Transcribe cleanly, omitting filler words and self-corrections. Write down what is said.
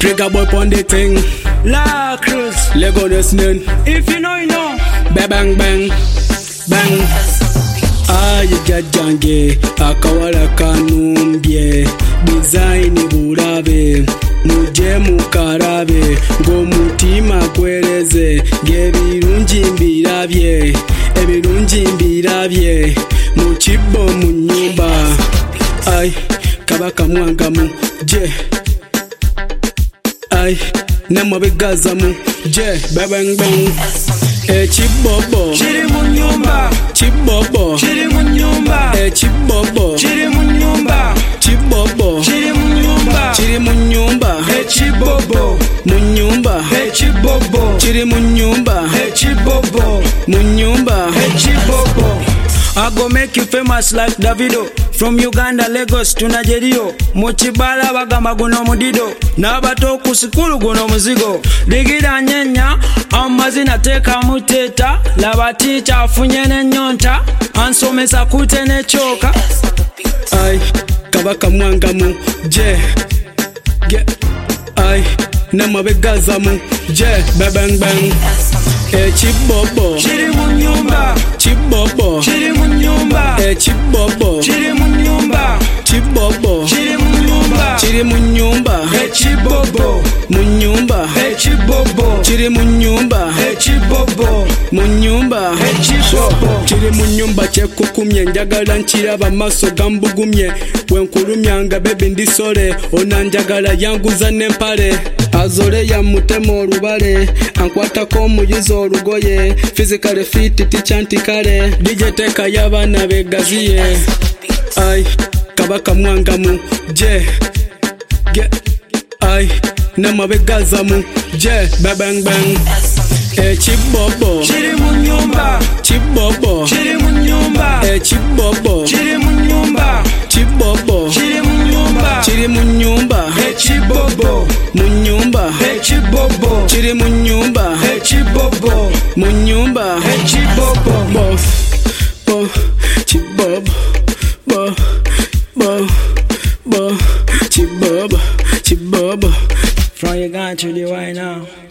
Trigger boy on the thing. La Cruz. Lego listening. If you know, you know. Bang bang bang bang. Jange akawala kanumbye design burabe muje mukarabe ngo mutima kwereze gebirungi mbirabye ebirungi mbirabye mu kibo mu nyumba ay kabaka mwangamu je ay namabegazamu je bang bang chibobo chiri mu nyumba chibobo chiri mu nyumba chibobo chiri mu nyumba chibobo chiri mu nyumba chiri mu nyumba chibobo mu nyumba chibobo chiri mu nyumba chibobo mu nyumba chibobo. I go make you famous like Davido. From Uganda, Lagos to Nigeria. Muchibala bagamba guno mudido. Nabato ku sikulu guno muzigo. Digira nyenya amazina teka muteta. Laba teacher afunye ne nyonta. Ansomesa kute ne choka. Ay kabaka mwangamu je ay namabegazamu je bang bang chibobo chiri mu nyumba chibobo chiri mu nyumba chibobo chiri mu nyumba chibobo chiri mu nyumba chiri mu nyumba chibobo mu nyumba chibobo chiri mu nyumba chibobo mu nyumba chibobo chiri mu nyumba kyekukumye njagala nkiraba amaso gambugumye wenkulumyanga bebi ndisole onanjagala yanguza n'empale azole ya mutema olubale ankwatako omuyizi olugoye physically fit tichantikale DJ teka y'abaana begaziye ay kabaka mwangamu je ay namabegazamu je bang bang chibobo chiri mu nyumba chibobo chiri mu nyumba chibobo chiri mu nyumba chibobo chiri mu nyumba chiri mu nyumba chibobo mu nyumba chibobo chiri mu nyumba chibobo mu nyumba chibobo bo bo chibobo bo bo bo chibobo chibobo from Uganda to the right now.